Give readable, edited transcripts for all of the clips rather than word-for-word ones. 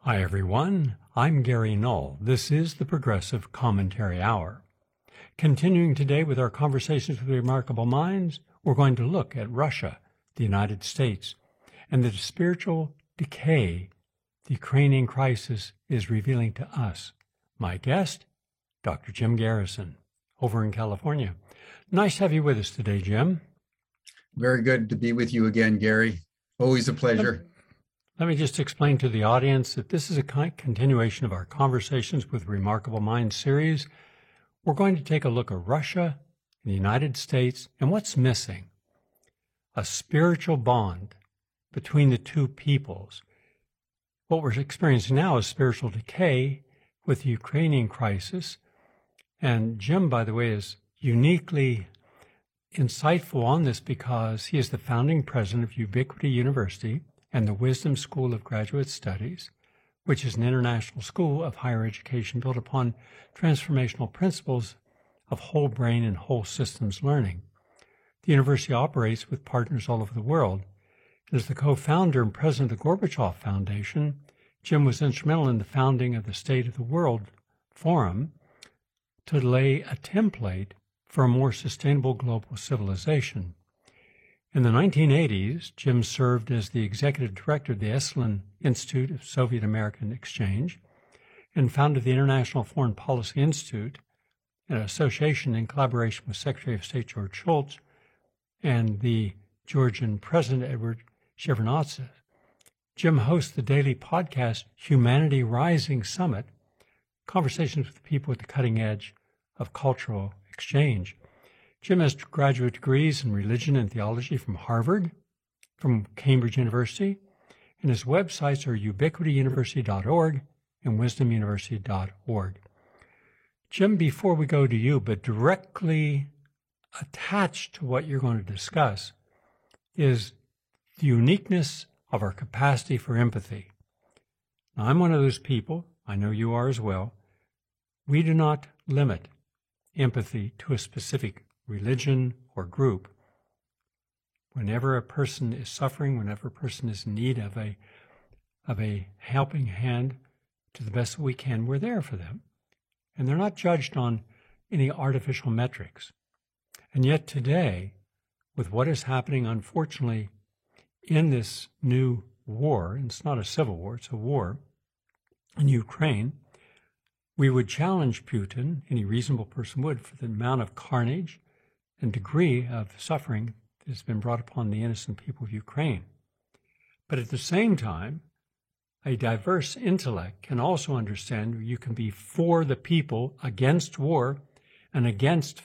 Hi, everyone. I'm Gary Null. This is the Progressive Commentary Hour. Continuing today with our conversations with remarkable minds, we're going to look at Russia, the United States, and the spiritual decay the Ukrainian crisis is revealing to us. My guest, Dr. Jim Garrison, over in California. Nice to have you with us today, Jim. Very good to be with you again, Gary. Always a pleasure. Let me just explain to the audience that this is a continuation of our Conversations with Remarkable Minds series. We're going to take a look at Russia and the United States and what's missing. A spiritual bond between the two peoples. What we're experiencing now is spiritual decay with the Ukrainian crisis. And Jim, by the way, is uniquely insightful on this because he is the founding president of Ubiquity University and the Wisdom School of Graduate Studies, which is an international school of higher education built upon transformational principles of whole brain and whole systems learning. The university operates with partners all over the world. As the co-founder and president of the Gorbachev Foundation, Jim was instrumental in the founding of the State of the World Forum to lay a template for a more sustainable global civilization. In the 1980s, Jim served as the executive director of the Esalen Institute of Soviet American Exchange and founded the International Foreign Policy Institute, an association in collaboration with Secretary of State George Shultz and the Georgian President Eduard Shevardnadze. Jim hosts the daily podcast Humanity Rising Summit, conversations with people at the cutting edge of cultural exchange. Jim has graduate degrees in religion and theology from Harvard, from Cambridge University, and his websites are ubiquityuniversity.org and wisdomuniversity.org. Jim, before we go to you, but directly attached to what you're going to discuss, is the uniqueness of our capacity for empathy. Now, I'm one of those people, I know you are as well. We do not limit empathy to a specific religion or group. Whenever a person is suffering, whenever a person is in need of a helping hand, to the best that we can, we're there for them. And they're not judged on any artificial metrics. And yet today, with what is happening, unfortunately, in this new war, and it's not a civil war, it's a war in Ukraine, we would challenge Putin, any reasonable person would, for the amount of carnage and degree of suffering that has been brought upon the innocent people of Ukraine. But at the same time, a diverse intellect can also understand you can be for the people against war and against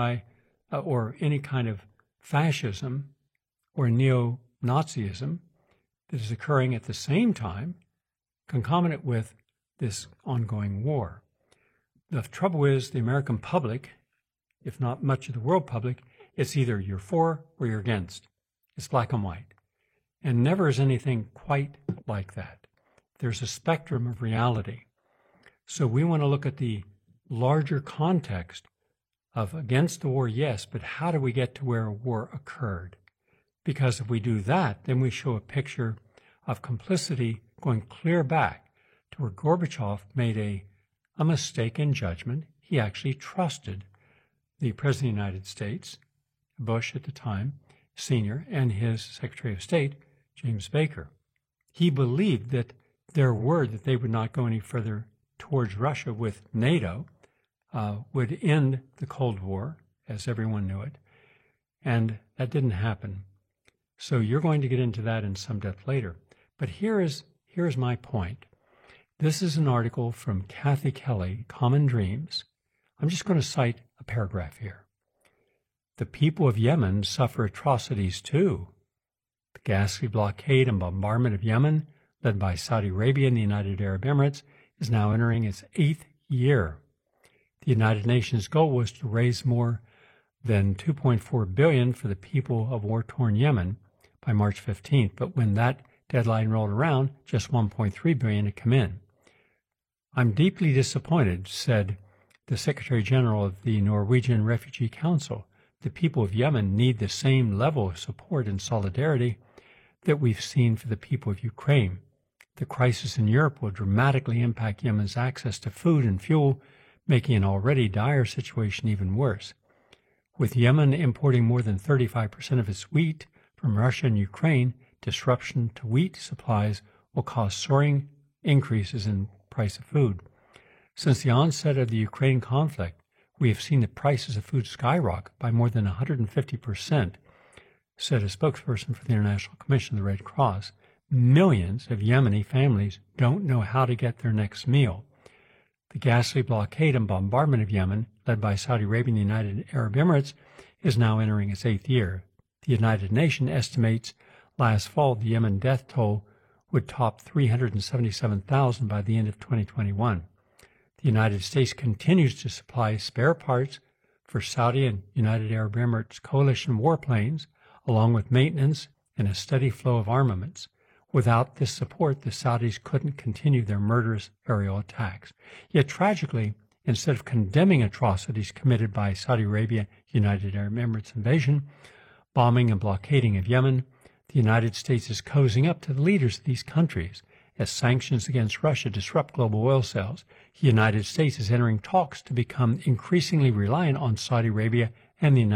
or any kind of fascism or neo-Nazism that is occurring at the same time, concomitant with this ongoing war. The trouble is the American public, if not much of the world public, it's either you're for or you're against. It's black and white. And never is anything quite like that. There's a spectrum of reality. So we want to look at the larger context of against the war, yes, but how do we get to where a war occurred? Because if we do that, then we show a picture of complicity going clear back to where Gorbachev made a mistake in judgment. He actually trusted the President of the United States, Bush at the time, Sr., and his Secretary of State, James Baker. He believed that their word that they would not go any further towards Russia with NATO would end the Cold War, as everyone knew it, and that didn't happen. So you're going to get into that in some depth later. But here is my point. This is an article from Kathy Kelly, Common Dreams. I'm just going to cite a paragraph here. The people of Yemen suffer atrocities too. The ghastly blockade and bombardment of Yemen, led by Saudi Arabia and the United Arab Emirates, is now entering its 8th year. The United Nations goal was to raise more than $2.4 billion for the people of war-torn Yemen by March 15th, but when that deadline rolled around, just $1.3 billion had come in. I'm deeply disappointed, said the Secretary General of the Norwegian Refugee Council. The people of Yemen need the same level of support and solidarity that we've seen for the people of Ukraine. The crisis in Europe will dramatically impact Yemen's access to food and fuel, making an already dire situation even worse. With Yemen importing more than 35% of its wheat from Russia and Ukraine, disruption to wheat supplies will cause soaring increases in price of food. Since the onset of the Ukraine conflict, we have seen the prices of food skyrocket by more than 150%, said a spokesperson for the International Commission of the Red Cross. Millions of Yemeni families don't know how to get their next meal. The ghastly blockade and bombardment of Yemen, led by Saudi Arabia and the United Arab Emirates, is now entering its 8th year. The United Nations estimates last fall the Yemen death toll would top 377,000 by the end of 2021. The United States continues to supply spare parts for Saudi and United Arab Emirates coalition warplanes, along with maintenance and a steady flow of armaments. Without this support, the Saudis couldn't continue their murderous aerial attacks. Yet tragically, instead of condemning atrocities committed by Saudi Arabia, United Arab Emirates invasion, bombing and blockading of Yemen, the United States is cozying up to the leaders of these countries. As sanctions against Russia disrupt global oil sales, the United States is entering talks to become increasingly reliant on Saudi Arabia and the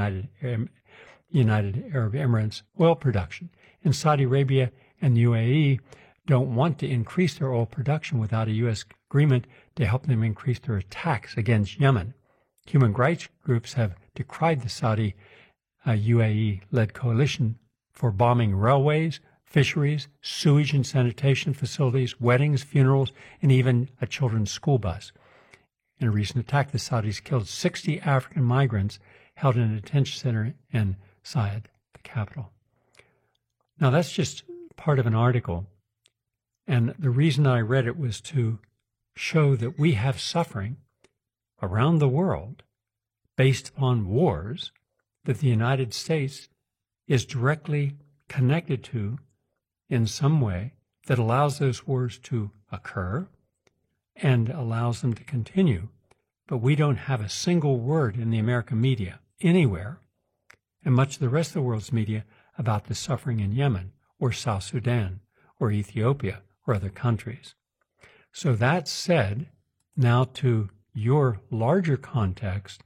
United Arab Emirates oil production. And Saudi Arabia and the UAE don't want to increase their oil production without a U.S. agreement to help them increase their attacks against Yemen. Human rights groups have decried the Saudi UAE-led coalition for bombing railways, fisheries, sewage and sanitation facilities, weddings, funerals, and even a children's school bus. In a recent attack, the Saudis killed 60 African migrants held in a detention center in Sayed, the capital. Now, that's just part of an article, and the reason I read it was to show that we have suffering around the world based upon wars that the United States is directly connected to in some way that allows those wars to occur and allows them to continue. But we don't have a single word in the American media anywhere, and much of the rest of the world's media, about the suffering in Yemen or South Sudan or Ethiopia or other countries. So that said, now to your larger context,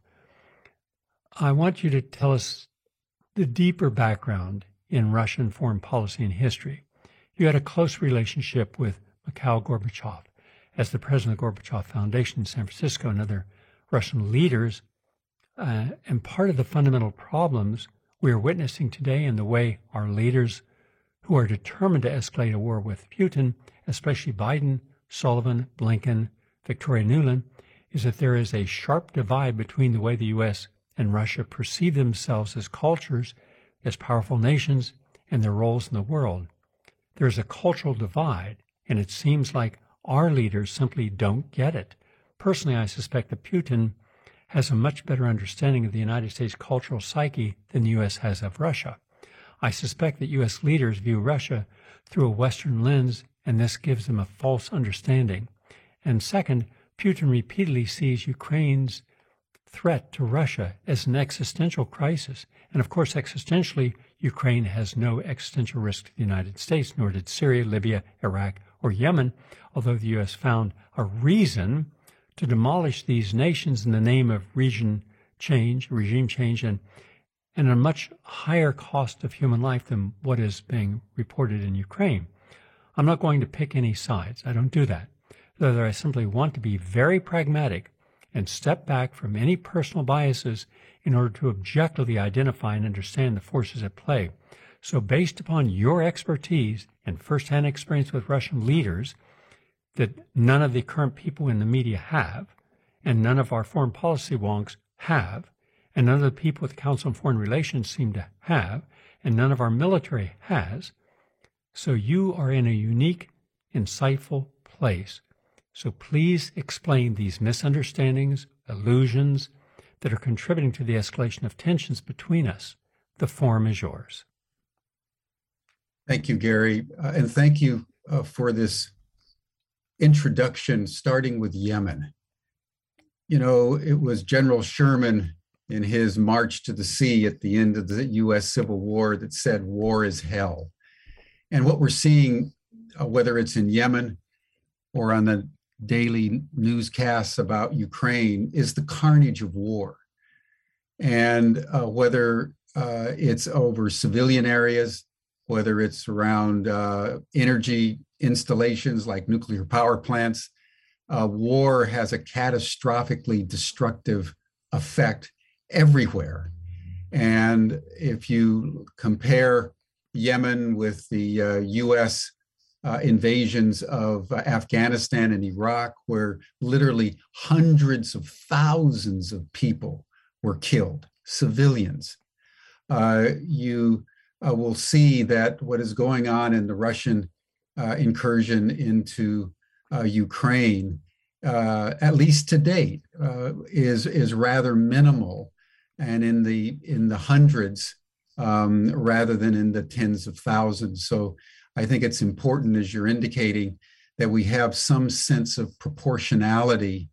I want you to tell us the deeper background in Russian foreign policy and history. You had a close relationship with Mikhail Gorbachev as the president of the Gorbachev Foundation in San Francisco and other Russian leaders. And part of the fundamental problems we are witnessing today in the way our leaders who are determined to escalate a war with Putin, especially Biden, Sullivan, Blinken, Victoria Nuland, is that there is a sharp divide between the way the U.S. and Russia perceive themselves as cultures, as powerful nations, and their roles in the world. There's a cultural divide, and it seems like our leaders simply don't get it. Personally, I suspect that Putin has a much better understanding of the United States cultural psyche than the U.S. has of Russia. I suspect that U.S. leaders view Russia through a Western lens, and this gives them a false understanding. And second, Putin repeatedly sees Ukraine's threat to Russia as an existential crisis. And of course, existentially, Ukraine has no existential risk to the United States, nor did Syria, Libya, Iraq, or Yemen, although the U.S. found a reason to demolish these nations in the name of regime change, and a much higher cost of human life than what is being reported in Ukraine. I'm not going to pick any sides. I don't do that. Rather, I simply want to be very pragmatic and step back from any personal biases in order to objectively identify and understand the forces at play. So based upon your expertise and firsthand experience with Russian leaders that none of the current people in the media have, and none of our foreign policy wonks have, and none of the people at the Council on Foreign Relations seem to have, and none of our military has. So you are in a unique, insightful place. So please explain these misunderstandings, illusions that are contributing to the escalation of tensions between us. The forum is yours. Thank you, Gary. And thank you for this introduction, starting with Yemen. You know, it was General Sherman in his March to the Sea at the end of the U.S. Civil War that said, war is hell. And what we're seeing whether it's in Yemen or on the daily newscasts about Ukraine, is the carnage of war. And whether it's over civilian areas, whether it's around energy installations like nuclear power plants, war has a catastrophically destructive effect everywhere. And if you compare Yemen with the US invasions of Afghanistan and Iraq, where literally hundreds of thousands of people were killed, civilians, you will see that what is going on in the Russian incursion into Ukraine, at least to date, is rather minimal, and in the hundreds rather than in the tens of thousands. So I think it's important, as you're indicating, that we have some sense of proportionality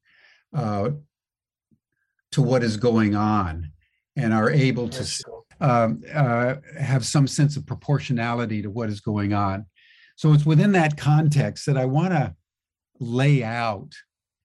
to what is going on, and are able to have some sense of proportionality to what is going on. So it's within that context that I want to lay out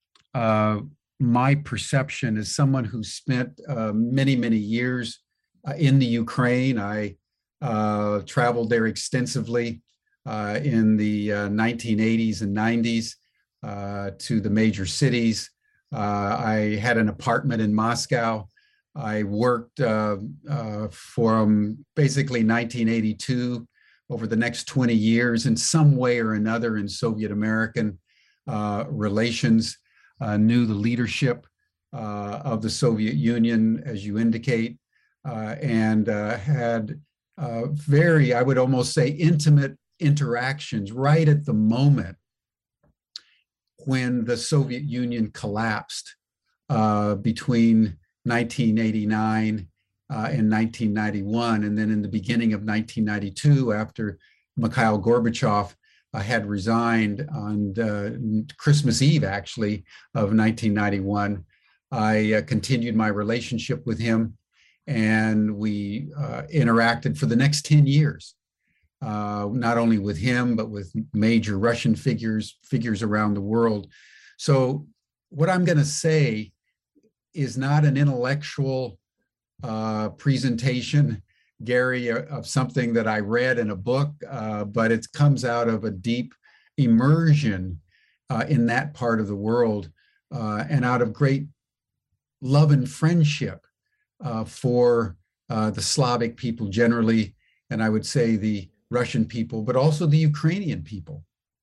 my perception as someone who spent many, many years in the Ukraine. I traveled there extensively in the 1980s and 90s to the major cities. I had an apartment in Moscow. I worked from basically 1982 over the next 20 years in some way or another in Soviet-American relations, knew the leadership of the Soviet Union, as you indicate, and had very, I would almost say, intimate interactions right at the moment when the Soviet Union collapsed between 1989 and 1991. And then in the beginning of 1992, after Mikhail Gorbachev had resigned on Christmas Eve, actually, of 1991, I continued my relationship with him, and we interacted for the next 10 years, not only with him, but with major Russian figures around the world. So what I'm going to say is not an intellectual presentation, Gary, of something that I read in a book, but it comes out of a deep immersion in that part of the world, and out of great love and friendship for the Slavic people generally, and I would say the Russian people, but also the Ukrainian people.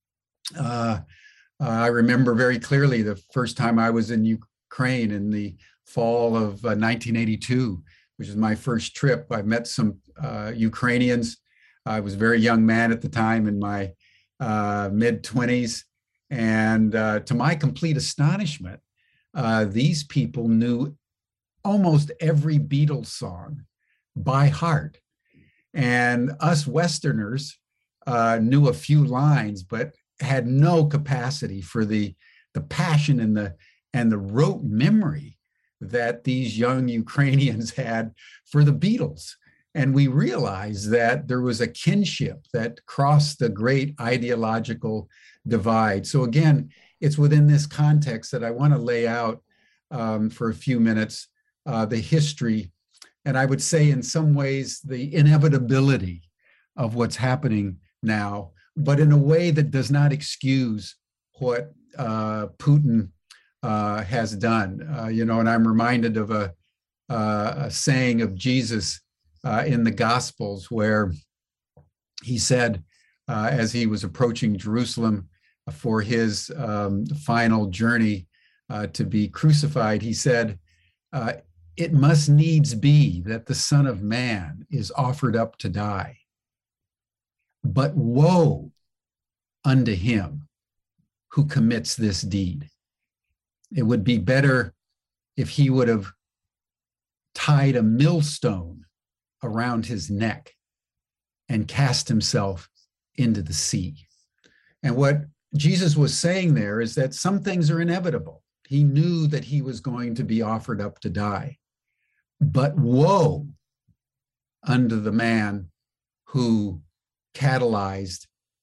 I remember very clearly the first time I was in Ukraine in the fall of 1982, which is my first trip. I met some Ukrainians. I was a very young man at the time, in my mid-20s. And to my complete astonishment, these people knew almost every Beatles song by heart. And us Westerners knew a few lines, but had no capacity for the passion and the rote memory that these young Ukrainians had for the Beatles. And we realized that there was a kinship that crossed the great ideological divide. So again, it's within this context that I want to lay out for a few minutes the history, and I would say in some ways the inevitability of what's happening now, but in a way that does not excuse what Putin has done. And I'm reminded of a saying of Jesus in the Gospels, where he said, as he was approaching Jerusalem for his final journey to be crucified, he said, "It must needs be that the Son of Man is offered up to die. But woe unto him who commits this deed. It would be better if he would have tied a millstone around his neck and cast himself into the sea." And what Jesus was saying there is that some things are inevitable. He knew that he was going to be offered up to die. But woe unto the man who catalyzed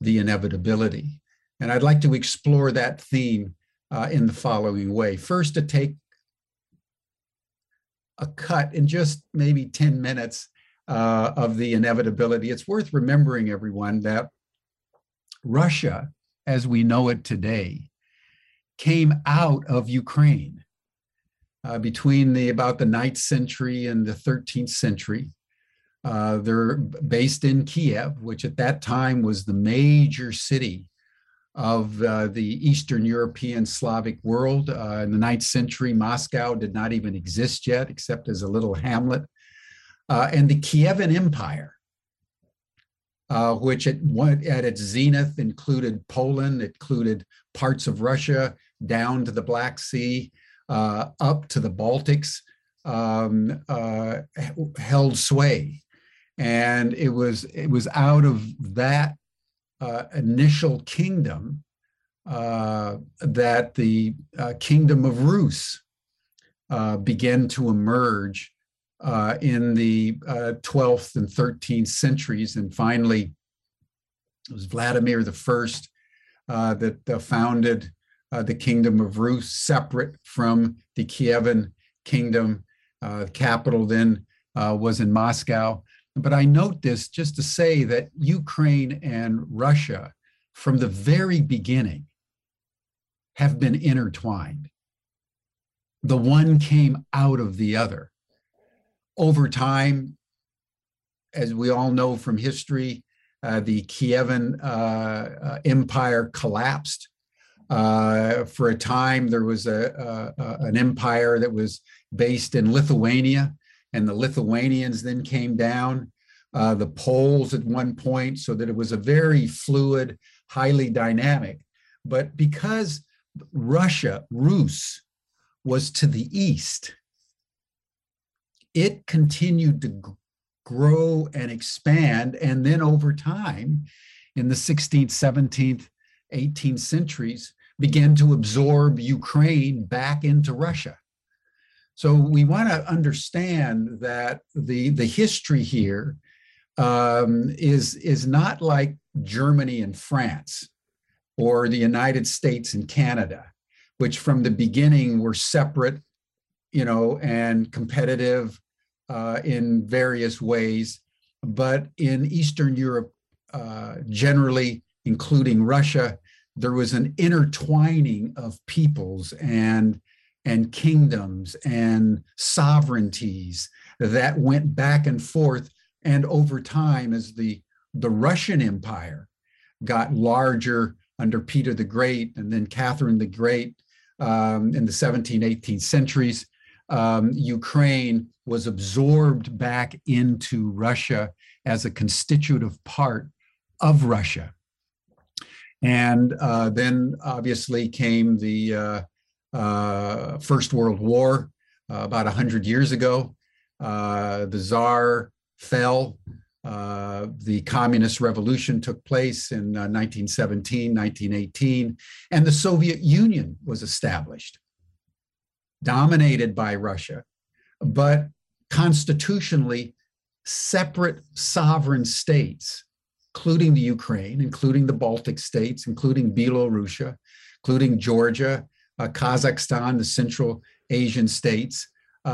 the inevitability. And I'd like to explore that theme in the following way. First, to take a cut in just maybe 10 minutes of the inevitability. It's worth remembering, everyone, that Russia, as we know it today, came out of Ukraine between about the 9th century and the 13th century. They're based in Kiev, which at that time was the major city of the Eastern European Slavic world. In the 9th century, Moscow did not even exist yet, except as a little hamlet. And the Kievan Empire, which at its zenith included Poland, it included parts of Russia down to the Black Sea, up to the Baltics, held sway. And it was out of that initial kingdom that the kingdom of Rus began to emerge in the 12th and 13th centuries. And finally, it was Vladimir I that founded the kingdom of Rus, separate from the Kievan kingdom. Capital then was in Moscow. But I note this just to say that Ukraine and Russia, from the very beginning, have been intertwined. The one came out of the other. Over time, as we all know from history, the Kievan Empire collapsed. For a time, there was an empire that was based in Lithuania, and the Lithuanians then came down, the Poles at one point, so that it was a very fluid, highly dynamic. But because Russia, Rus, was to the east, it continued to grow and expand. And then over time, in the 16th, 17th, 18th centuries, began to absorb Ukraine back into Russia. So we want to understand that the history here is not like Germany and France or the United States and Canada, which from the beginning were separate, and competitive in various ways. But in Eastern Europe, generally, including Russia, there was an intertwining of peoples and kingdoms and sovereignties that went back and forth. And over time, as the Russian Empire got larger under Peter the Great and then Catherine the Great in the 17th, 18th centuries, Ukraine was absorbed back into Russia as a constitutive part of Russia. And then obviously came the First World War about 100 years ago. The Tsar fell. The Communist Revolution took place in 1917, 1918, and the Soviet Union was established, dominated by Russia, but constitutionally separate sovereign states, including the Ukraine, including the Baltic states, including Belarusia, including Georgia, Kazakhstan, the Central Asian states,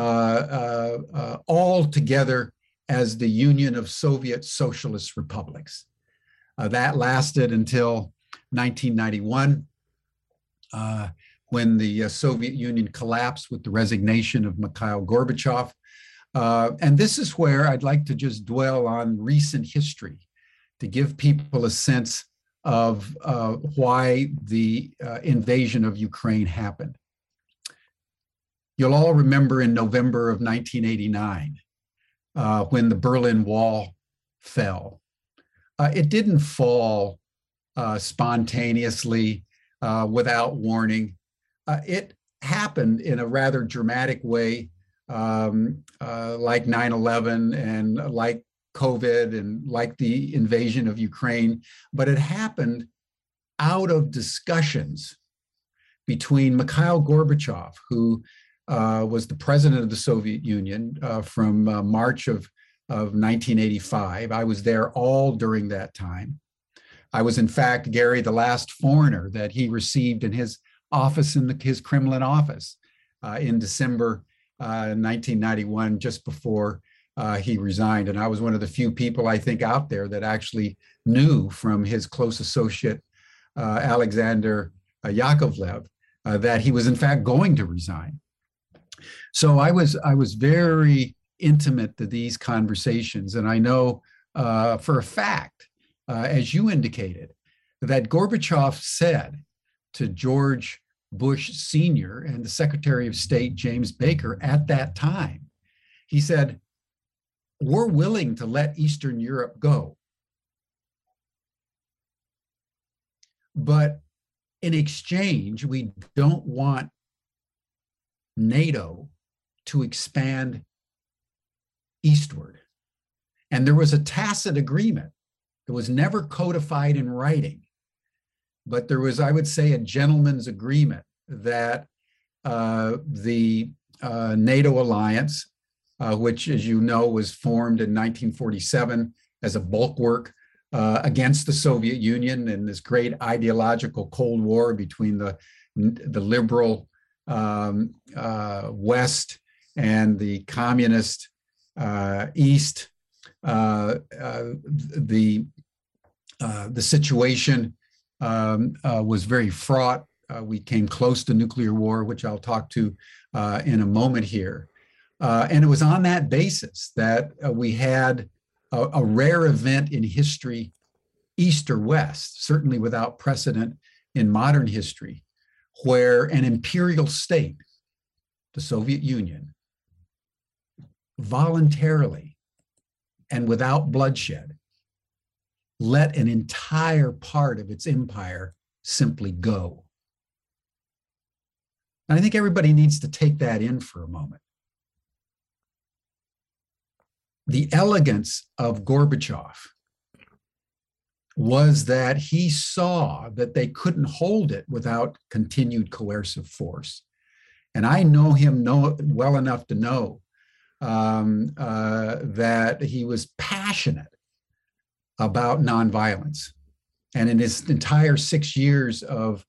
all together as the Union of Soviet Socialist Republics. That lasted until 1991, when the Soviet Union collapsed with the resignation of Mikhail Gorbachev. And this is where I'd like to just dwell on recent history to give people a sense of why the invasion of Ukraine happened. You'll all remember in November of 1989, when the Berlin Wall fell. It didn't fall spontaneously, without warning. It happened in a rather dramatic way, like 9/11 and like COVID and like the invasion of Ukraine, but it happened out of discussions between Mikhail Gorbachev, who was the president of the Soviet Union from March of 1985. I was there all during that time. I was, in fact, Gary, the last foreigner that he received in his office, in his Kremlin office, in December 1991, just before he resigned. And I was one of the few people, I think, out there that actually knew from his close associate, Alexander Yakovlev, that he was, in fact, going to resign. So I was very intimate to these conversations. And I know for a fact, as you indicated, that Gorbachev said to George Bush Sr. and the Secretary of State, James Baker, at that time, he said, we're willing to let Eastern Europe go, but in exchange, we don't want NATO to expand eastward. And there was a tacit agreement that was never codified in writing, but there was, I would say, a gentleman's agreement that the NATO alliance, which, as you know, was formed in 1947 as a bulwark against the Soviet Union in this great ideological Cold War between the liberal West and the communist East. The situation was very fraught. We came close to nuclear war, which I'll talk to in a moment here. And it was on that basis that we had a rare event in history, East or West, certainly without precedent in modern history, where an imperial state, the Soviet Union, voluntarily and without bloodshed, let an entire part of its empire simply go. And I think everybody needs to take that in for a moment. The elegance of Gorbachev was that he saw that they couldn't hold it without continued coercive force. And I know him well enough to know that he was passionate about nonviolence. And in his entire 6 years of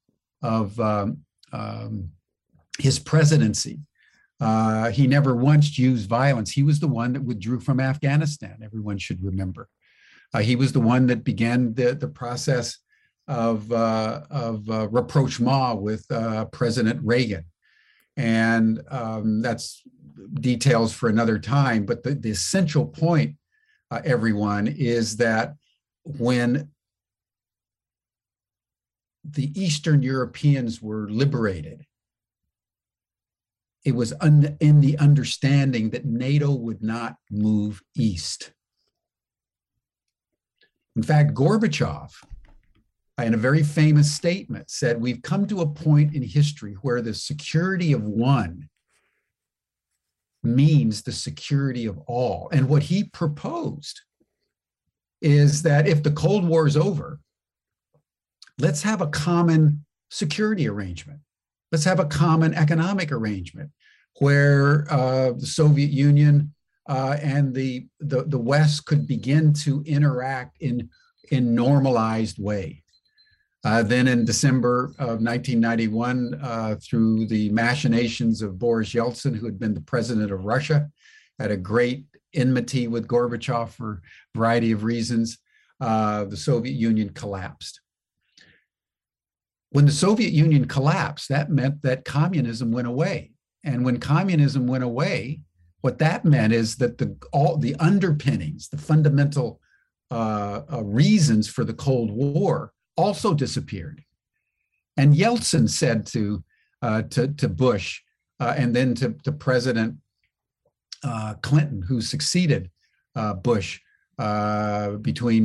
his presidency, he never once used violence. He was the one that withdrew from Afghanistan, everyone should remember. He was the one that began the process of rapprochement with President Reagan. And that's details for another time. But the essential point, everyone, is that when the Eastern Europeans were liberated, it was in the understanding that NATO would not move east. In fact, Gorbachev, in a very famous statement, said, we've come to a point in history where the security of one means the security of all. And what he proposed is that if the Cold War is over, let's have a common security arrangement. Let's have a common economic arrangement where the Soviet Union and the West could begin to interact in normalized way. Then in December of 1991, through the machinations of Boris Yeltsin, who had been the president of Russia, had a great enmity with Gorbachev for a variety of reasons, the Soviet Union collapsed. When the Soviet Union collapsed, that meant that communism went away. And when communism went away, what that meant is that all the underpinnings, the fundamental reasons for the Cold War also disappeared. And Yeltsin said to Bush and then to President Clinton, who succeeded Bush between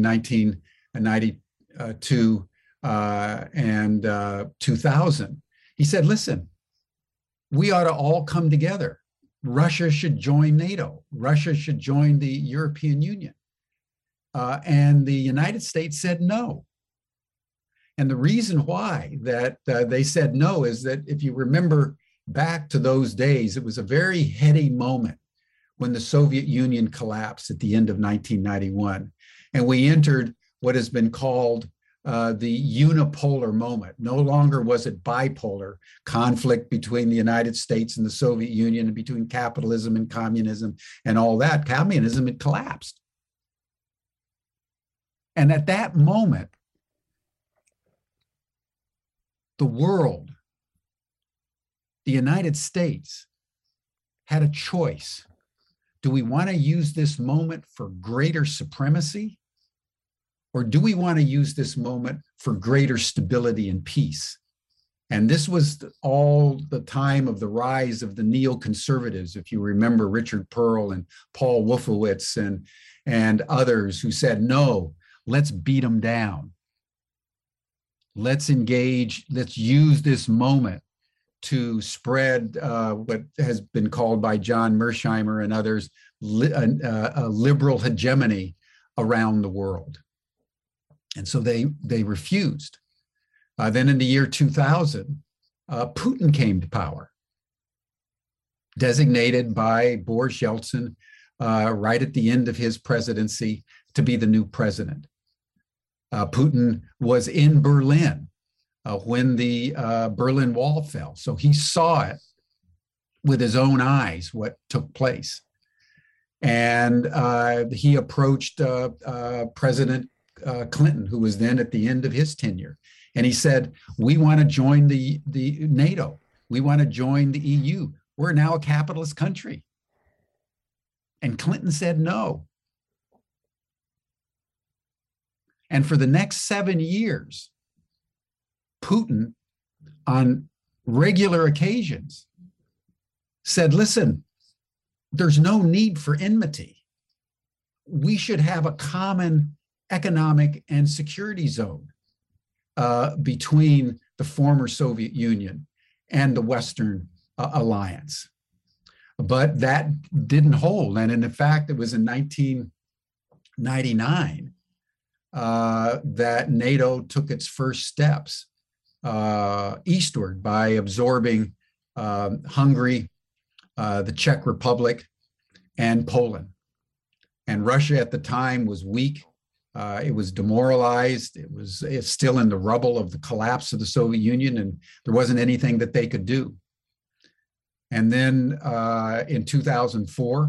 1992 and 2000, he said, listen, we ought to all come together. Russia should join NATO. Russia should join the European Union. And the United States said no. And the reason why that they said no is that if you remember back to those days, it was a very heady moment when the Soviet Union collapsed at the end of 1991. And we entered what has been called the unipolar moment. No longer was it bipolar conflict between the United States and the Soviet Union, and between capitalism and communism and all that. Communism had collapsed. And at that moment, the world, the United States, had a choice. Do we want to use this moment for greater supremacy? Or do we want to use this moment for greater stability and peace? And this was all the time of the rise of the neoconservatives. If you remember Richard Pearl and Paul Wolfowitz and others who said, no, let's beat them down. Let's engage, let's use this moment to spread what has been called by John Mearsheimer and others, a liberal hegemony around the world. And so they refused. Then in the year 2000, Putin came to power, designated by Boris Yeltsin right at the end of his presidency to be the new president. Putin was in Berlin when the Berlin Wall fell. So he saw it with his own eyes, what took place. And he approached President Clinton, who was then at the end of his tenure. And he said, we want to join the NATO. We want to join the EU. We're now a capitalist country. And Clinton said no. And for the next 7 years, Putin, on regular occasions, said, listen, there's no need for enmity. We should have a common economic and security zone between the former Soviet Union and the Western alliance. But that didn't hold. And in fact, it was in 1999 that NATO took its first steps eastward by absorbing Hungary, the Czech Republic, and Poland. And Russia at the time was weak. It was demoralized. It's still in the rubble of the collapse of the Soviet Union, and there wasn't anything that they could do. And then in 2004,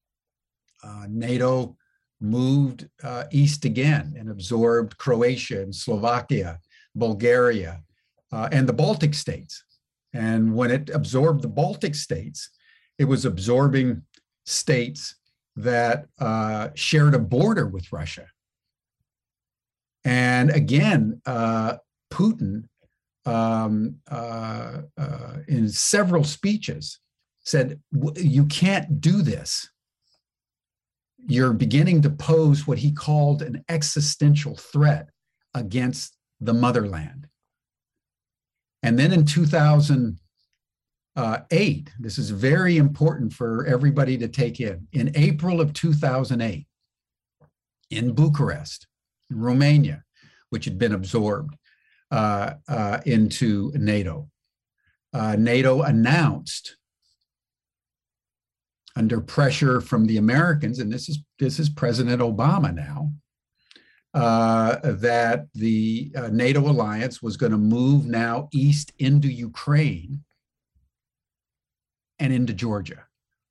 NATO moved east again and absorbed Croatia and Slovakia, Bulgaria, and the Baltic states. And when it absorbed the Baltic states, it was absorbing states that shared a border with Russia. And again, Putin, in several speeches, said, you can't do this. You're beginning to pose what he called an existential threat against the motherland. And then in 2008, this is very important for everybody to take in April of 2008, in Bucharest, in Romania, which had been absorbed into NATO, NATO announced, under pressure from the Americans, and this is President Obama now, that the NATO alliance was going to move now east into Ukraine and into Georgia.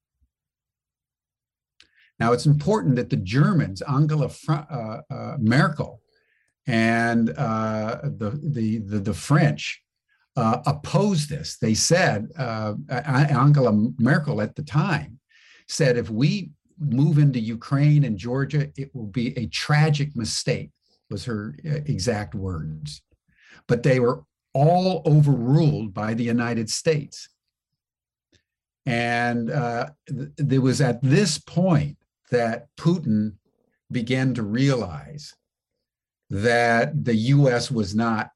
Now, it's important that the Germans, Angela Merkel, and the French opposed this. They said, Angela Merkel at the time said, if we move into Ukraine and Georgia, it will be a tragic mistake, was her exact words. But they were all overruled by the United States. And there was at this point that Putin began to realize that the US was not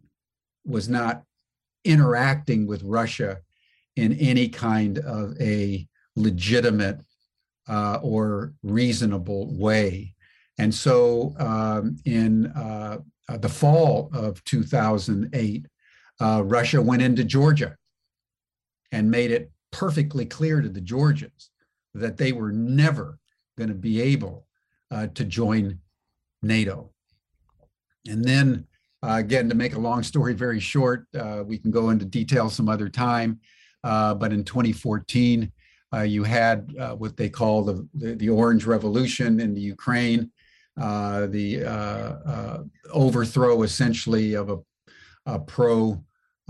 interacting with Russia in any kind of a legitimate or reasonable way. And so in the fall of 2008, Russia went into Georgia and made it perfectly clear to the Georgians that they were never going to be able to join NATO. And then Again, to make a long story very short, we can go into detail some other time. But in 2014, you had what they call the Orange Revolution in the Ukraine, the overthrow essentially of a pro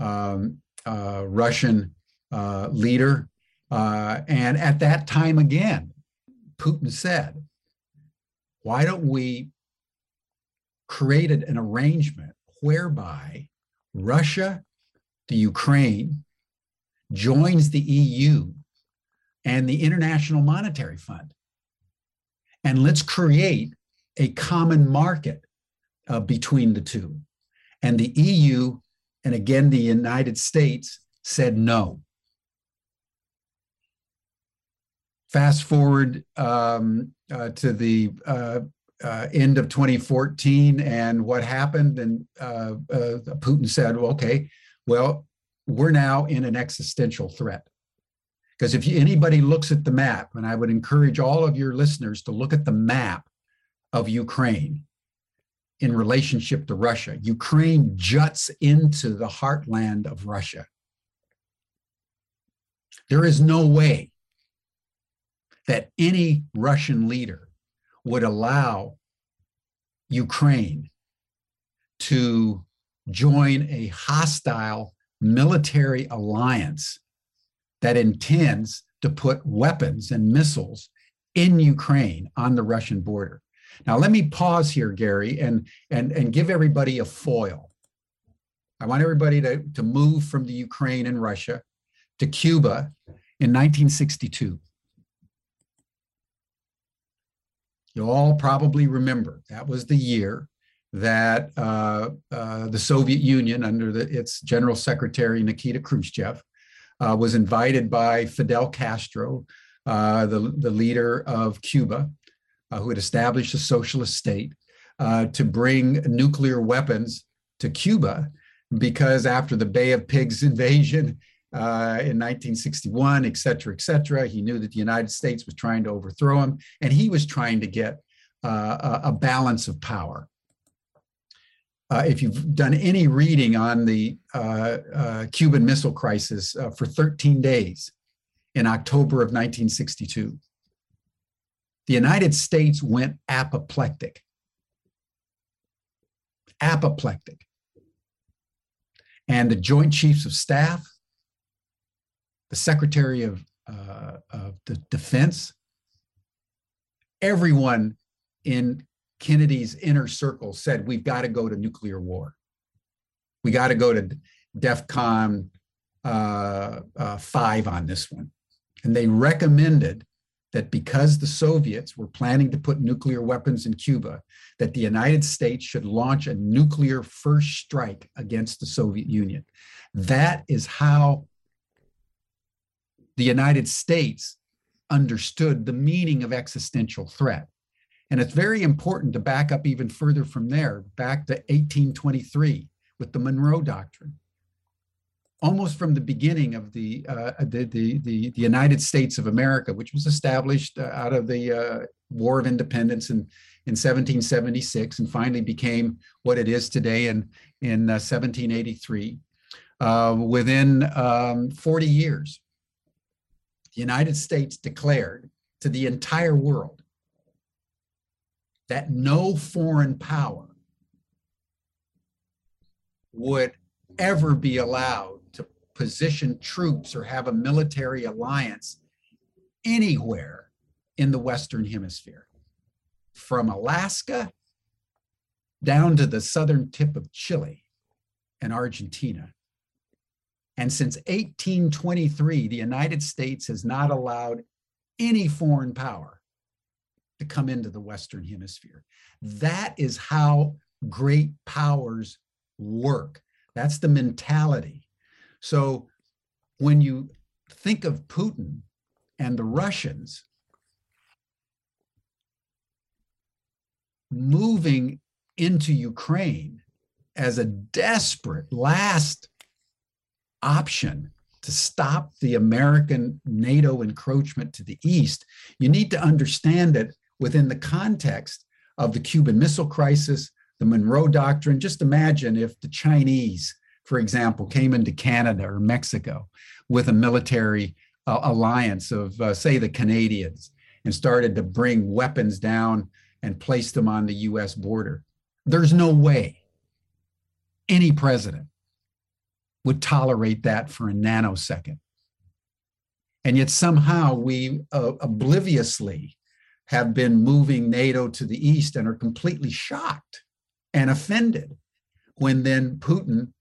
Russian leader. And at that time, again, Putin said, why don't we create an arrangement whereby Russia, the Ukraine, joins the EU and the International Monetary Fund. And let's create a common market between the two. And the EU, and again, the United States, said no. Fast forward to the end of 2014, and what happened? And Putin said, well, okay, well, we're now in an existential threat. Because if anybody looks at the map, and I would encourage all of your listeners to look at the map of Ukraine in relationship to Russia, Ukraine juts into the heartland of Russia. There is no way that any Russian leader would allow Ukraine to join a hostile military alliance that intends to put weapons and missiles in Ukraine on the Russian border. Now, let me pause here, Gary, and give everybody a foil. I want everybody to move from the Ukraine and Russia to Cuba in 1962. You all probably remember that was the year that the Soviet Union, under its General Secretary Nikita Khrushchev, was invited by Fidel Castro, the leader of Cuba, who had established a socialist state, to bring nuclear weapons to Cuba, because after the Bay of Pigs invasion in 1961, et cetera, he knew that the United States was trying to overthrow him, and he was trying to get a balance of power. If you've done any reading on the Cuban Missile Crisis for 13 days in October of 1962, the United States went apoplectic. Apoplectic. And the Joint Chiefs of Staff, the Secretary of the Defense, everyone in Kennedy's inner circle said, we've got to go to nuclear war. We got to go to DEFCON 5 on this one. And they recommended that because the Soviets were planning to put nuclear weapons in Cuba, that the United States should launch a nuclear first strike against the Soviet Union. That is how the United States understood the meaning of existential threat. And it's very important to back up even further from there, back to 1823 with the Monroe Doctrine. Almost from the beginning of the United States of America, which was established out of the War of Independence in 1776 and finally became what it is today in 1783. Within 40 years, the United States declared to the entire world that no foreign power would ever be allowed to position troops or have a military alliance anywhere in the Western Hemisphere, from Alaska down to the southern tip of Chile and Argentina. And since 1823, the United States has not allowed any foreign power to come into the Western Hemisphere. That is how great powers work. That's the mentality. So when you think of Putin and the Russians moving into Ukraine as a desperate last option to stop the American NATO encroachment to the east, you need to understand it within the context of the Cuban Missile Crisis, the Monroe Doctrine. Just imagine if the Chinese, for example, came into Canada or Mexico with a military alliance of, say, the Canadians, and started to bring weapons down and place them on the US border. There's no way any president would tolerate that for a nanosecond. And yet somehow we obliviously have been moving NATO to the east and are completely shocked and offended when then Putin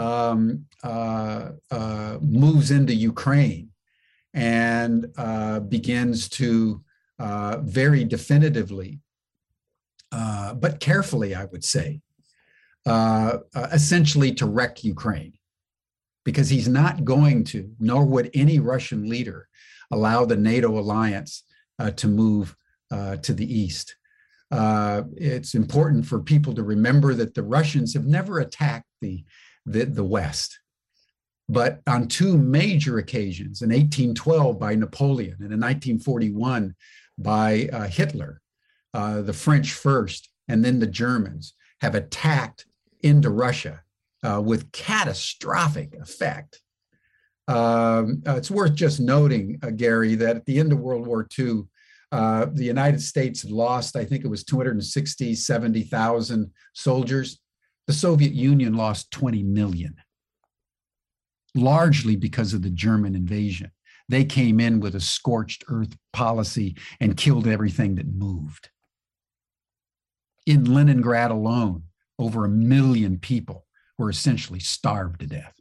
moves into Ukraine and begins to very definitively, but carefully, I would say, essentially to wreck Ukraine. Because he's not going to, nor would any Russian leader, allow the NATO alliance to move to the east. It's important for people to remember that the Russians have never attacked the West. But on two major occasions, in 1812 by Napoleon and in 1941 by Hitler, the French first and then the Germans have attacked into Russia with catastrophic effect. It's worth just noting, Gary, that at the end of World War II, the United States lost, I think it was 260, 70,000 soldiers. The Soviet Union lost 20 million, largely because of the German invasion. They came in with a scorched earth policy and killed everything that moved. In Leningrad alone, over 1 million people were essentially starved to death.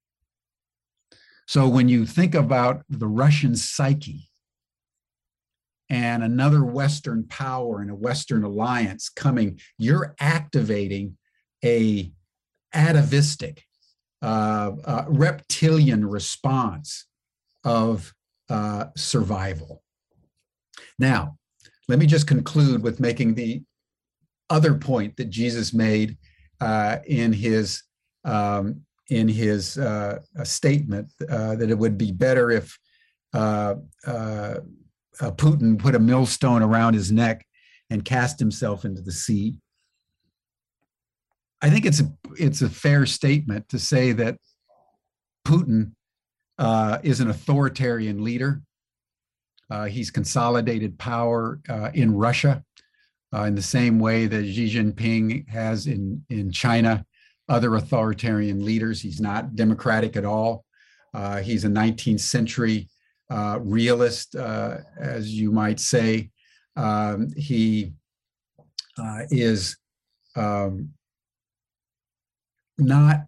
So when you think about the Russian psyche and another Western power and a Western alliance coming, you're activating a atavistic, reptilian response of survival. Now, let me just conclude with making the other point that Jesus made in his statement that it would be better if Putin put a millstone around his neck and cast himself into the sea. I think it's a fair statement to say that Putin is an authoritarian leader. He's consolidated power in Russia in the same way that Xi Jinping has in China, other authoritarian leaders. He's not democratic at all. He's a 19th century realist, as you might say. He is not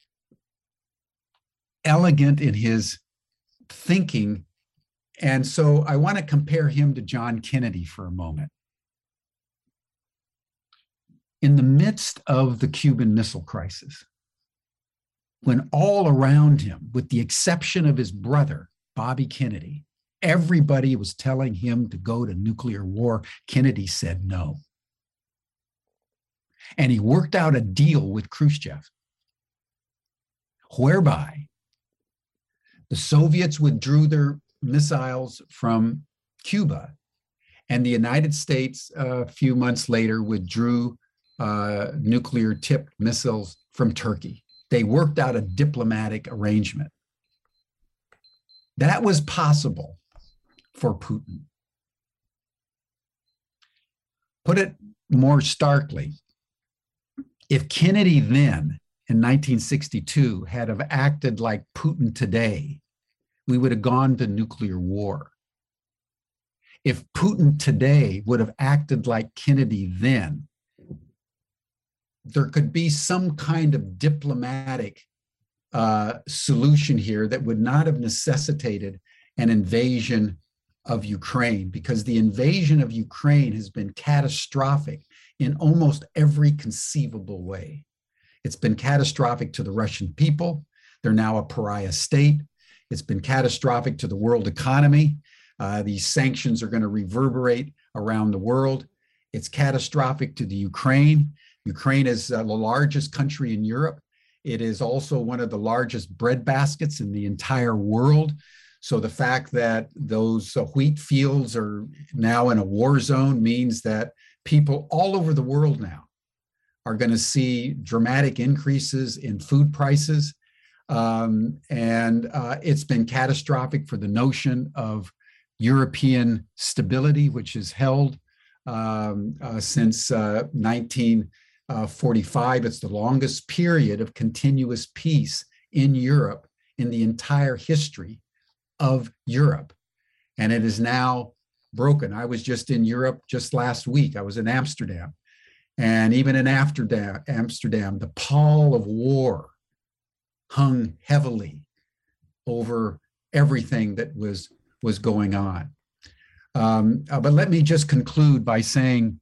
elegant in his thinking. And so I want to compare him to John Kennedy for a moment. In the midst of the Cuban Missile Crisis, when all around him, with the exception of his brother, Bobby Kennedy, everybody was telling him to go to nuclear war, Kennedy said no. And he worked out a deal with Khrushchev, whereby the Soviets withdrew their missiles from Cuba, and the United States, a few months later, withdrew nuclear-tipped missiles from Turkey. They worked out a diplomatic arrangement. That was possible for Putin. Put it more starkly, if Kennedy then, in 1962, had have acted like Putin today, we would have gone to nuclear war. If Putin today would have acted like Kennedy then, there could be some kind of diplomatic solution here that would not have necessitated an invasion of Ukraine, because the invasion of Ukraine has been catastrophic in almost every conceivable way. It's been catastrophic to the Russian people. They're now a pariah state. It's been catastrophic to the world economy. These sanctions are going to reverberate around the world. It's catastrophic to the Ukraine. Ukraine is the largest country in Europe. It is also one of the largest breadbaskets in the entire world. So the fact that those wheat fields are now in a war zone means that people all over the world now are going to see dramatic increases in food prices. And it's been catastrophic for the notion of European stability, which is held since 1945. It's the longest period of continuous peace in Europe in the entire history of Europe. And it is now broken. I was just in Europe just last week. I was in Amsterdam. And even in Amsterdam, the pall of war hung heavily over everything that was going on. But let me just conclude by saying,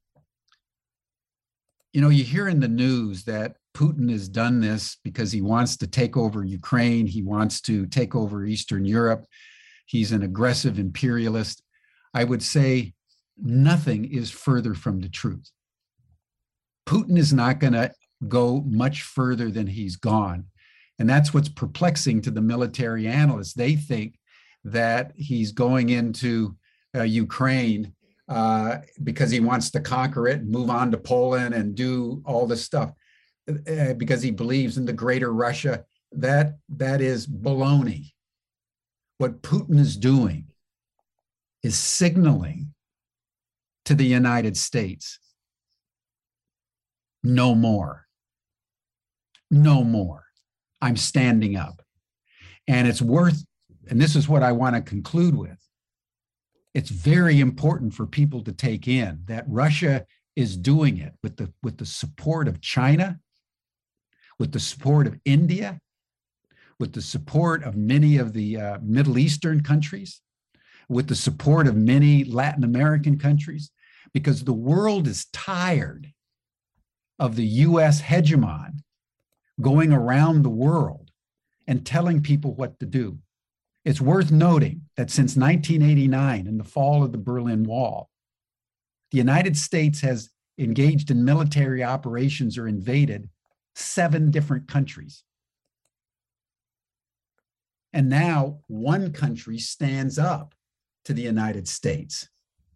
you hear in the news that Putin has done this because he wants to take over Ukraine. He wants to take over Eastern Europe. He's an aggressive imperialist. I would say nothing is further from the truth. Putin is not going to go much further than he's gone. And that's what's perplexing to the military analysts. They think that he's going into Ukraine because he wants to conquer it and move on to Poland and do all this stuff because he believes in the greater Russia. That is baloney. What Putin is doing is signaling to the United States, no more. No more. I'm standing up. And it's worth, and this is what I want to conclude with. It's very important for people to take in that Russia is doing it with the support of China, with the support of India, with the support of many of the Middle Eastern countries, with the support of many Latin American countries, because the world is tired of the US hegemon going around the world and telling people what to do. It's worth noting that since 1989 and the fall of the Berlin Wall, the United States has engaged in military operations or invaded 7 different countries. And now one country stands up to the United States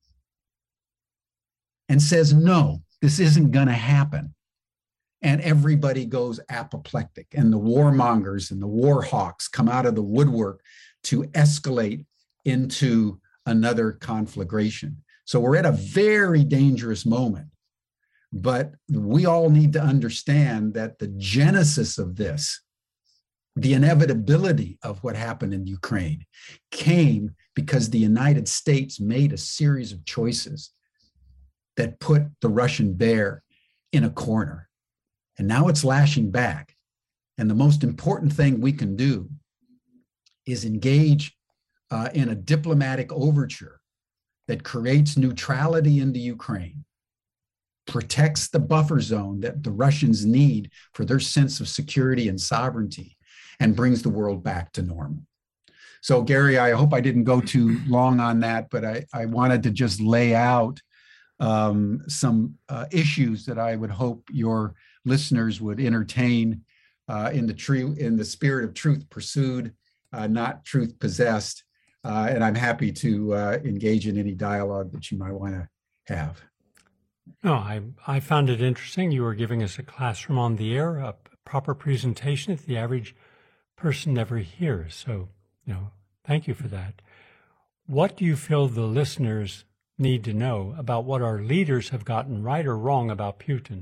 and says, no, this isn't going to happen. And everybody goes apoplectic, and the warmongers and the war hawks come out of the woodwork to escalate into another conflagration. So we're at a very dangerous moment, but we all need to understand that the genesis of this, the inevitability of what happened in Ukraine, came because the United States made a series of choices that put the Russian bear in a corner. And now it's lashing back. And the most important thing we can do is engage in a diplomatic overture that creates neutrality in the Ukraine, protects the buffer zone that the Russians need for their sense of security and sovereignty, and brings the world back to normal. So, Gary, I hope I didn't go too long on that, but I wanted to just lay out some issues that I would hope your listeners would entertain in the spirit of truth pursued, not truth possessed. And I'm happy to engage in any dialogue that you might want to have. No, I found it interesting. You were giving us a classroom on the air, a proper presentation that the average person never hears. So, thank you for that. What do you feel the listeners need to know about what our leaders have gotten right or wrong about Putin?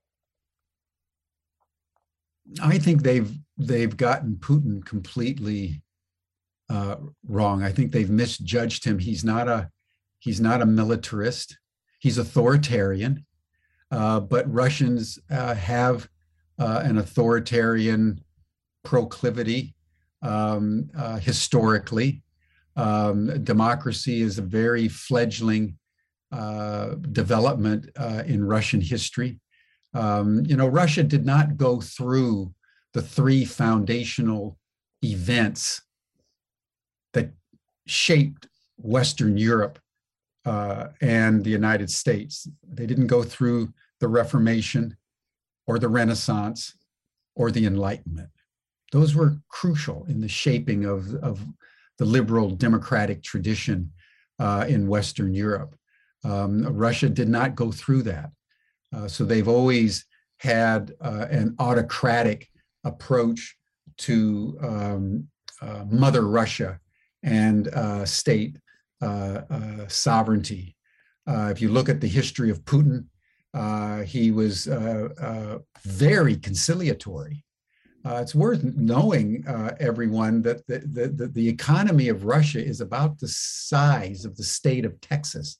I think they've gotten Putin completely wrong. I think they've misjudged him. He's not a militarist. He's authoritarian. But Russians have an authoritarian proclivity historically. Democracy is a very fledgling development in Russian history. Russia did not go through the 3 foundational events that shaped Western Europe and the United States. They didn't go through the Reformation or the Renaissance or the Enlightenment. Those were crucial in the shaping of the liberal democratic tradition in Western Europe. Russia did not go through that. So they've always had an autocratic approach to Mother Russia and state sovereignty. If you look at the history of Putin, he was very conciliatory. It's worth knowing, everyone, that the economy of Russia is about the size of the state of Texas.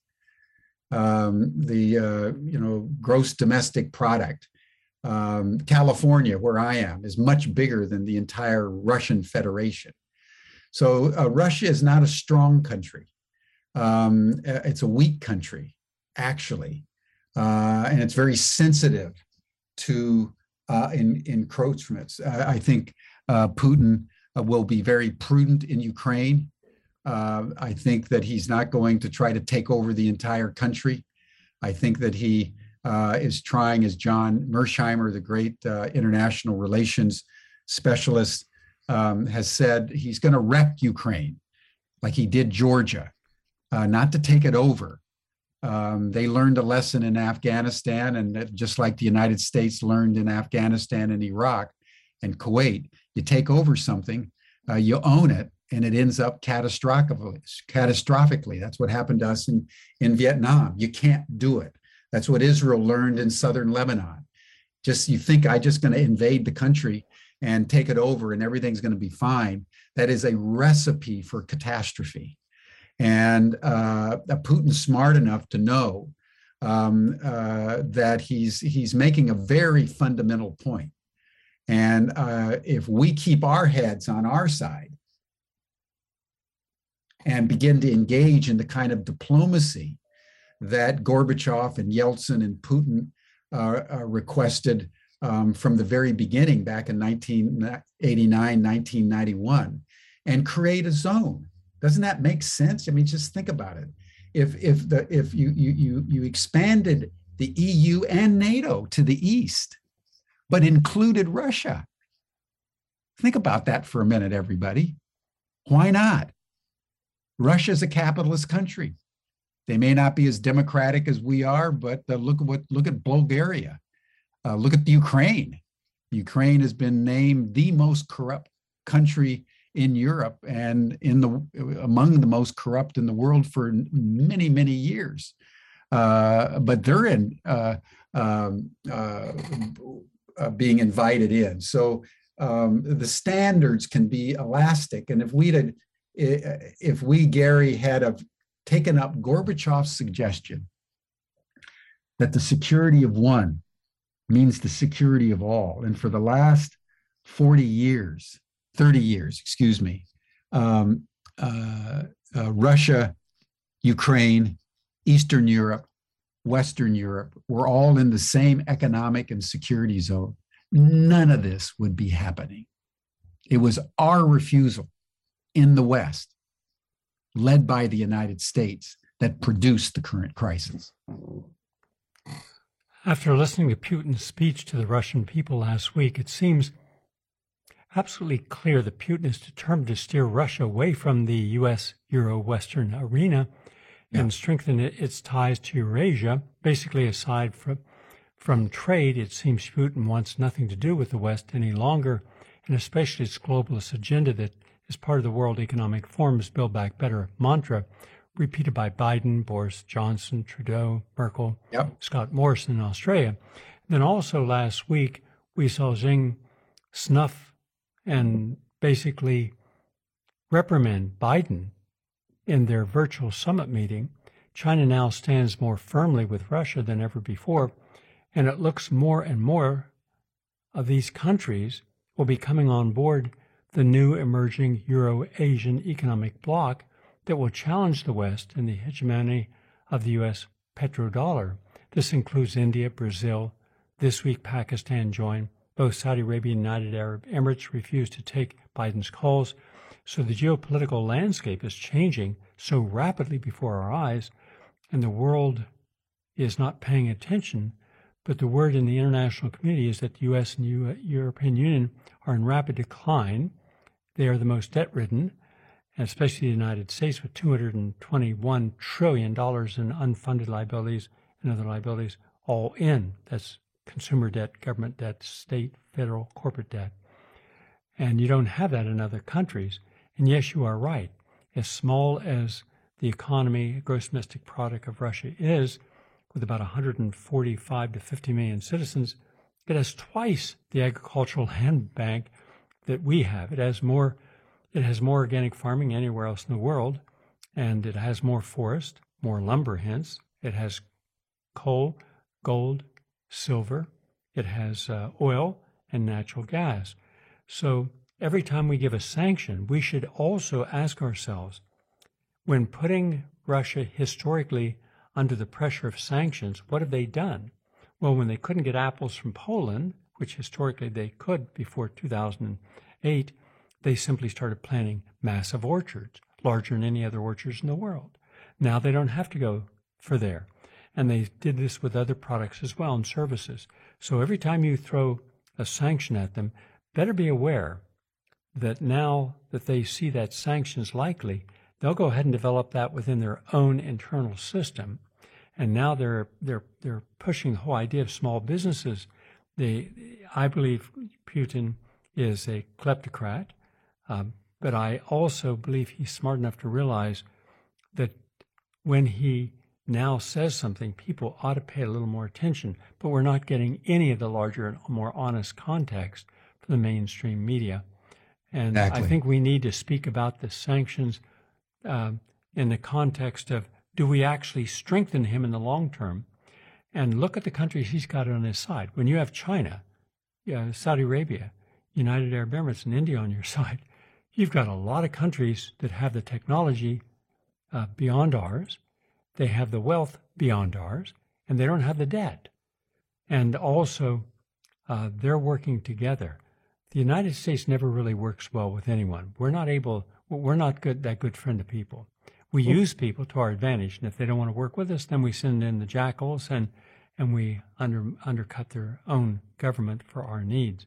Gross domestic product. California, where I am, is much bigger than the entire Russian Federation. So Russia is not a strong country. It's a weak country, actually. And it's very sensitive to encroachments. I think Putin will be very prudent in Ukraine. I think that he's not going to try to take over the entire country. I think that he is trying, as John Mearsheimer, the great international relations specialist, has said, he's going to wreck Ukraine like he did Georgia, not to take it over. They learned a lesson in Afghanistan, and just like the United States learned in Afghanistan and Iraq and Kuwait, you take over something, you own it, and it ends up catastrophically. That's what happened to us in Vietnam. You can't do it. That's what Israel learned in southern Lebanon. You think I'm just going to invade the country and take it over and everything's going to be fine. That is a recipe for catastrophe. And Putin's smart enough to know that he's making a very fundamental point. And if we keep our heads on our side and begin to engage in the kind of diplomacy that Gorbachev and Yeltsin and Putin requested from the very beginning back in 1989, 1991, and create a zone. Doesn't that make sense? I mean, just think about it. If you expanded the EU and NATO to the east, but included Russia, think about that for a minute, everybody. Why not? Russia is a capitalist country. They may not be as democratic as we are, but look at Bulgaria. Look at the Ukraine. Ukraine has been named the most corrupt country in Europe and among the most corrupt in the world for many, many years. But they're being invited in. So the standards can be elastic. And if we, Gary, had taken up Gorbachev's suggestion that the security of one means the security of all, and for the last 30 years, Russia, Ukraine, Eastern Europe, Western Europe were all in the same economic and security zone, none of this would be happening. It was our refusal in the West, led by the United States, that produced the current crisis. After listening to Putin's speech to the Russian people last week, it seems absolutely clear that Putin is determined to steer Russia away from the U.S. Euro-Western arena and strengthen its ties to Eurasia. Basically, aside from trade, it seems Putin wants nothing to do with the West any longer, and especially its globalist agenda that is part of the World Economic Forum's Build Back Better mantra, repeated by Biden, Boris Johnson, Trudeau, Merkel, Scott Morrison in Australia. Then also last week, we saw Xi snuff and basically reprimand Biden in their virtual summit meeting. China now stands more firmly with Russia than ever before, and it looks more and more of these countries will be coming on board the new emerging Euro-Asian economic bloc that will challenge the West in the hegemony of the U.S. petrodollar. This includes India, Brazil. This week, Pakistan joined. Both Saudi Arabia and United Arab Emirates refused to take Biden's calls. So the geopolitical landscape is changing so rapidly before our eyes, and the world is not paying attention. But the word in the international community is that the U.S. and European Union are in rapid decline. They are the most debt-ridden, and especially the United States, with $221 trillion in unfunded liabilities and other liabilities all in. That's consumer debt, government debt, state, federal, corporate debt. And you don't have that in other countries. And yes, you are right. As small as the economy, gross domestic product of Russia is, with about 145 to 50 million citizens, it has twice the agricultural land bank that we have. It has more organic farming than anywhere else in the world, and it has more forest, more lumber hence. It has coal, gold, silver. It has oil and natural gas. So every time we give a sanction, we should also ask ourselves, when putting Russia historically under the pressure of sanctions, what have they done? Well, when they couldn't get apples from Poland, which historically they could before 2008, they simply started planting massive orchards, larger than any other orchards in the world. Now they don't have to go for there. And they did this with other products as well and services. So every time you throw a sanction at them, better be aware that now that they see that sanctions likely, they'll go ahead and develop that within their own internal system. And now they're pushing the whole idea of small businesses. I believe Putin is a kleptocrat, but I also believe he's smart enough to realize that when he now says something, people ought to pay a little more attention, but we're not getting any of the larger and more honest context from the mainstream media. And exactly. I think we need to speak about the sanctions in the context of, do we actually strengthen him in the long term? And look at the countries he's got on his side. When you have China, Saudi Arabia, United Arab Emirates, and India on your side, you've got a lot of countries that have the technology beyond ours. They have the wealth beyond ours, and they don't have the debt. And also, they're working together. The United States never really works well with anyone. We're not that good friend of people. We use people to our advantage, and if they don't want to work with us, then we send in the jackals and we undercut their own government for our needs.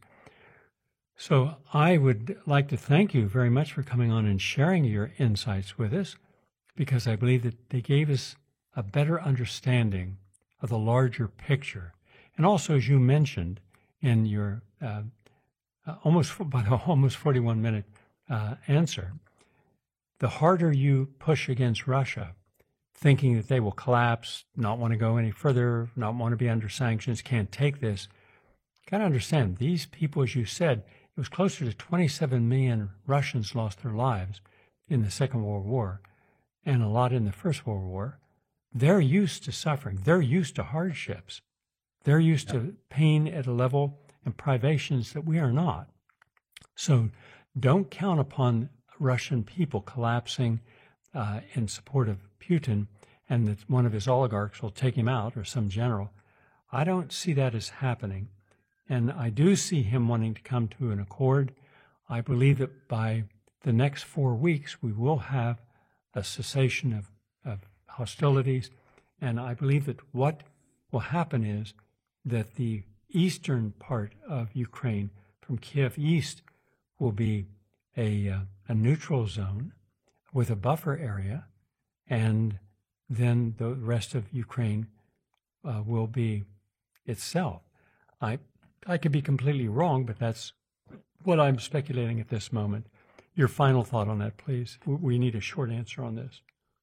So I would like to thank you very much for coming on and sharing your insights with us, because I believe that they gave us a better understanding of the larger picture. And also, as you mentioned in your almost 41-minute answer, the harder you push against Russia, thinking that they will collapse, not want to go any further, not want to be under sanctions, can't take this, you got to understand, these people, as you said, it was closer to 27 million Russians lost their lives in the Second World War, and a lot in the First World War. They're used to suffering. They're used to hardships. They're used to pain at a level and privations that we are not. So don't count upon Russian people collapsing in support of Putin and that one of his oligarchs will take him out, or some general. I don't see that as happening. And I do see him wanting to come to an accord. I believe that by the next 4 weeks, we will have a cessation of hostilities. And I believe that what will happen is that the eastern part of Ukraine, from Kiev east, will be a neutral zone with a buffer area, and then the rest of Ukraine will be itself. I could be completely wrong, but that's what I'm speculating at this moment. Your final thought on that, please. We need a short answer on this.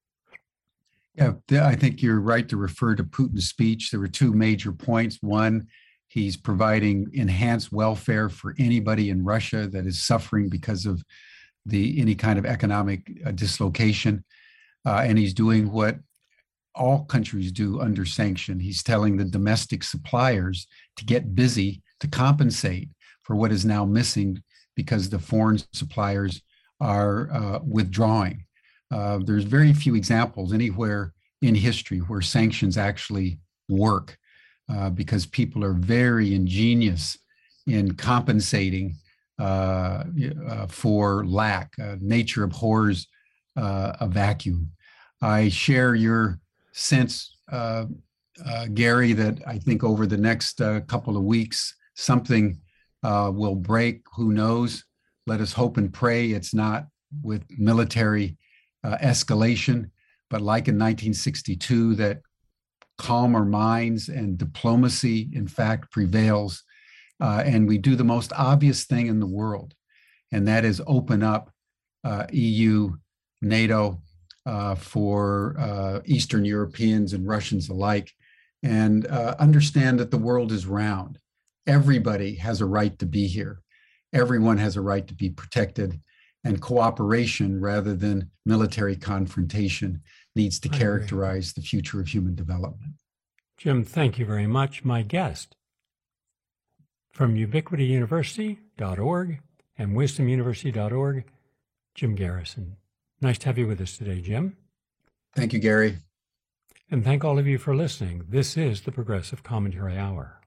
Yeah, I think you're right to refer to Putin's speech. There were two major points. One, he's providing enhanced welfare for anybody in Russia that is suffering because of any kind of economic dislocation. And he's doing what all countries do under sanction. He's telling the domestic suppliers to get busy to compensate for what is now missing because the foreign suppliers are withdrawing. There's very few examples anywhere in history where sanctions actually work because people are very ingenious in compensating for lack. Nature abhors a vacuum. I share your sense, Gary, that I think over the next couple of weeks, something will break. Who knows? Let us hope and pray it's not with military escalation, but like in 1962, that calmer minds, and diplomacy, in fact, prevails. And we do the most obvious thing in the world, and that is open up EU, NATO for Eastern Europeans and Russians alike, and understand that the world is round. Everybody has a right to be here. Everyone has a right to be protected, and cooperation rather than military confrontation needs to characterize the future of human development. Jim, thank you very much. My guest from ubiquityuniversity.org and wisdomuniversity.org, Jim Garrison. Nice to have you with us today, Jim. Thank you, Gary. And thank all of you for listening. This is the Progressive Commentary Hour.